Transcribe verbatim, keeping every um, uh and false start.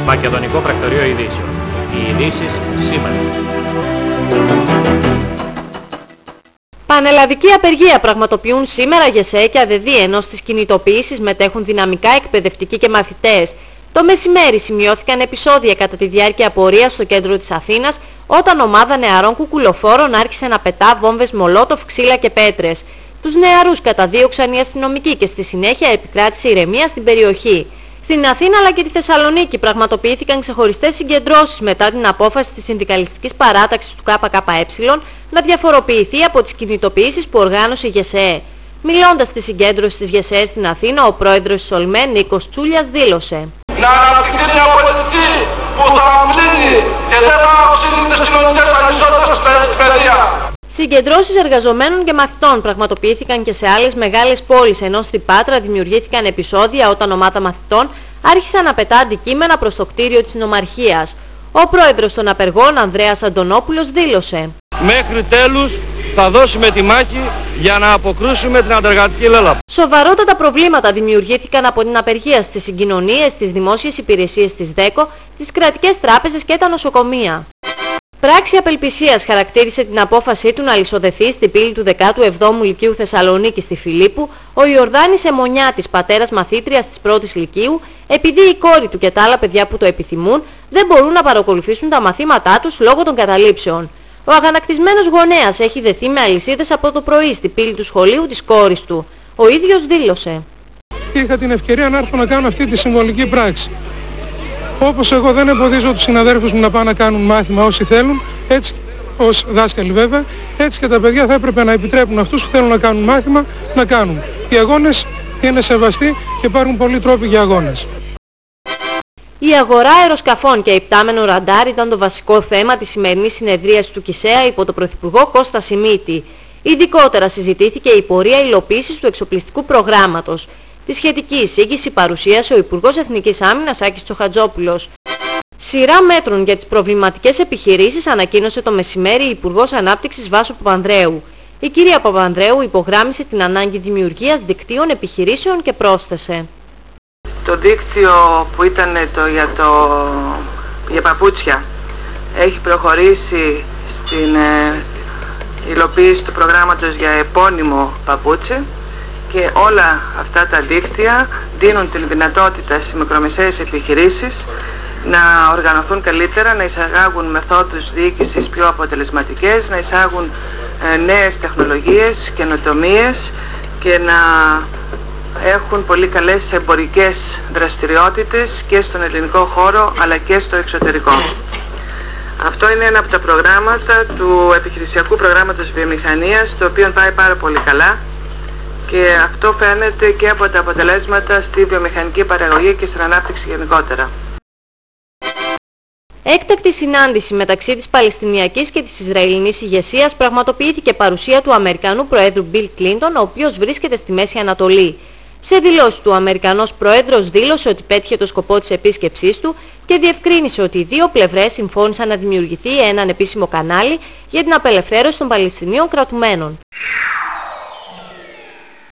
Μακεδονικό Πρακτορείο Ειδήσεων. Οι ειδήσεις σήμερα. Πανελλαδική απεργία πραγματοποιούν σήμερα ΓΕΣΕ και ΑΔΕΔΗ, ενώ στις κινητοποιήσεις μετέχουν δυναμικά εκπαιδευτικοί και μαθητές. Το μεσημέρι σημειώθηκαν επεισόδια κατά τη διάρκεια απορίας στο κέντρο της Αθήνας, όταν ομάδα νεαρών κουκουλοφόρων άρχισε να πετά βόμβες μολότοφ, ξύλα και πέτρες. Τους νεαρούς καταδίωξαν οι αστυνομικοί και στη συνέχεια επικράτησε ηρεμία στην περιοχή. Στην Αθήνα αλλά και τη Θεσσαλονίκη πραγματοποιήθηκαν ξεχωριστές συγκεντρώσεις μετά την απόφαση της συνδικαλιστικής παράταξης του ΚΚΕ να διαφοροποιηθεί από τις κινητοποιήσεις που οργάνωσε η ΓΕΣΕ. Μιλώντας στη συγκέντρωση της ΓΕΣΕ στην Αθήνα, ο πρόεδρος της ΟΛΜΕ, Νίκος Τσούλιας, δήλωσε: «Να αναπτυχθεί μια πολιτική που θα αμβλύνει και δεν θα οξύνει τις κοινωνικές ανισότητες στην παιδεία». Συγκεντρώσεις εργαζομένων και μαθητών πραγματοποιήθηκαν και σε άλλες μεγάλες πόλεις, ενώ στην Πάτρα δημιουργήθηκαν επεισόδια όταν ομάδα μαθητών άρχισαν να πετά αντικείμενα προς το κτίριο της νομαρχίας. Ο πρόεδρος των απεργών, Ανδρέας Αντωνόπουλος, δήλωσε: «Μέχρι τέλους θα δώσουμε τη μάχη για να αποκρούσουμε την αντεργατική λέλαπα». Σοβαρότατα προβλήματα δημιουργήθηκαν από την απεργία στις συγκοινωνίες, στις δημόσιες υπηρεσίες της ΔΕΚΟ, τις κρατικές τράπεζες και τα νοσοκομεία. Πράξη απελπισίας χαρακτήρισε την απόφασή του να λησοδεθεί στην πύλη του δέκατου εβδόμου Λυκείου Θεσσαλονίκη στη Φιλίππου ο Ιορδάνης Αιμονιάτης, πατέρας μαθήτριας της πρώτης Λυκείου, επειδή η κόρη του και τα άλλα παιδιά που το επιθυμούν δεν μπορούν να παρακολουθήσουν τα μαθήματά τους λόγω των καταλήψεων. Ο αγανακτισμένος γονέας έχει δεθεί με αλυσίδες από το πρωί στην πύλη του σχολείου της κόρης του. Ο ίδιος δήλωσε: «Είχα την ευκαιρία να έρθω να κάνω αυτή τη συμβολική πράξη. Όπως εγώ δεν εμποδίζω τους συναδέρφους μου να πάνε να κάνουν μάθημα όσοι θέλουν, έτσι ως δάσκαλοι βέβαια, έτσι και τα παιδιά θα έπρεπε να επιτρέπουν αυτούς που θέλουν να κάνουν μάθημα να κάνουν. Οι αγώνες είναι σεβαστοί και υπάρχουν πολλοί τρόποι για αγώνες». Η αγορά αεροσκαφών και υπτάμενο ραντάρ ήταν το βασικό θέμα της σημερινής συνεδρίας του ΚΙΣΕΑ υπό τον Πρωθυπουργό Κώστα Σιμίτη. Ειδικότερα συζητήθηκε η πορεία υλοποίησης του εξοπλιστικού προγράμματος. Τη σχετική εισήγηση παρουσίασε ο Υπουργός Εθνικής Άμυνας Άκης Τσοχατζόπουλος. Σειρά μέτρων για τις προβληματικές επιχειρήσεις ανακοίνωσε το μεσημέρι η Υπουργός Ανάπτυξης Βάσο Παπανδρέου. Η κυρία Παπανδρέου υπογράμμισε την ανάγκη δημιουργίας δικτύων επιχειρήσεων και πρόσθεσε: «Το δίκτυο που ήταν το για, το, για παπούτσια έχει προχωρήσει στην ε, υλοποίηση του προγράμματος για επώνυμο παπούτσι και όλα αυτά τα δίκτυα δίνουν την δυνατότητα στις μικρομεσαίες επιχειρήσεις να οργανωθούν καλύτερα, να εισαγάγουν μεθόδους διοίκησης πιο αποτελεσματικές, να εισάγουν ε, νέες τεχνολογίες, καινοτομίες και να έχουν πολύ καλές εμπορικές δραστηριότητες και στον ελληνικό χώρο αλλά και στο εξωτερικό. Αυτό είναι ένα από τα προγράμματα του επιχειρησιακού προγράμματος βιομηχανίας, το οποίο πάει πάρα πολύ καλά και αυτό φαίνεται και από τα αποτελέσματα στη βιομηχανική παραγωγή και στην ανάπτυξη γενικότερα. Έκτακτη συνάντηση μεταξύ της Παλαιστινιακής και της Ισραηλινής ηγεσίας πραγματοποιήθηκε παρουσία του Αμερικανού Προέδρου Μπιλ Κλίντον, ο οποίος βρίσκεται στη Μέση Ανατολή. Σε δηλώσεις του, ο Αμερικανός Πρόεδρος δήλωσε ότι πέτυχε το σκοπό της επίσκεψής του και διευκρίνησε ότι οι δύο πλευρές συμφώνησαν να δημιουργηθεί ένα επίσημο κανάλι για την απελευθέρωση των Παλαιστινίων κρατουμένων.